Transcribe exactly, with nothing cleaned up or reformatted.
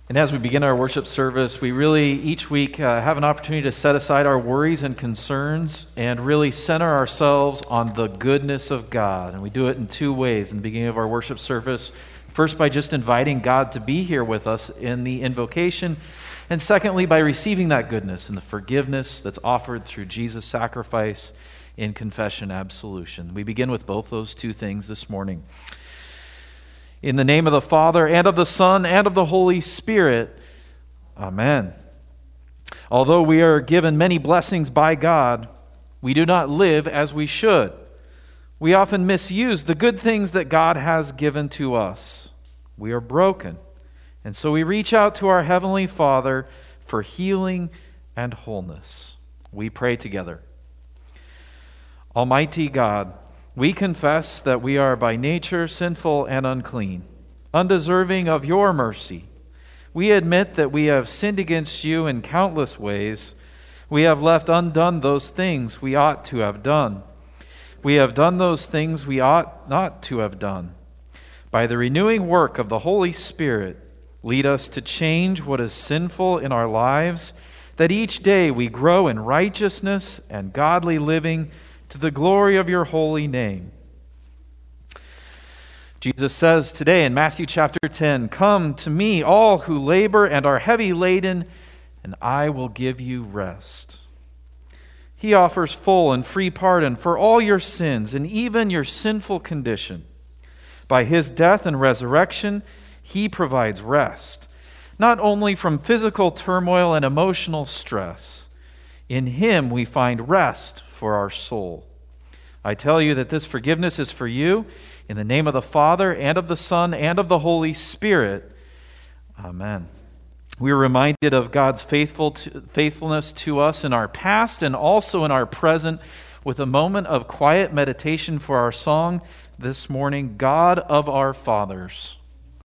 And as we begin our worship service, we really each week uh, have an opportunity to set aside our worries and concerns and really center ourselves on the goodness of God. And we do it in two ways in the beginning of our worship service. First, by just inviting God to be here with us in the invocation. And secondly, by receiving that goodness and the forgiveness that's offered through Jesus' sacrifice in confession absolution. We begin with both those two things this morning. In the name of the Father, and of the Son, and of the Holy Spirit, Amen. Although we are given many blessings by God, we do not live as we should. We often misuse the good things that God has given to us. We are broken, and so we reach out to our Heavenly Father for healing and wholeness. We pray together. Almighty God, we confess that we are by nature sinful and unclean, undeserving of your mercy. We admit that we have sinned against you in countless ways. We have left undone those things we ought to have done. We have done those things we ought not to have done. By the renewing work of the Holy Spirit, lead us to change what is sinful in our lives, that each day we grow in righteousness and godly living to the glory of your holy name. Jesus says today in Matthew chapter ten, "Come to me, all who labor and are heavy laden, and I will give you rest." He offers full and free pardon for all your sins and even your sinful condition. By his death and resurrection, he provides rest, not only from physical turmoil and emotional stress. In him we find rest for our soul. I tell you that this forgiveness is for you, in the name of the Father, and of the Son, and of the Holy Spirit. Amen. We are reminded of God's faithful to, faithfulness to us in our past and also in our present with a moment of quiet meditation for our song this morning, God of Our Fathers.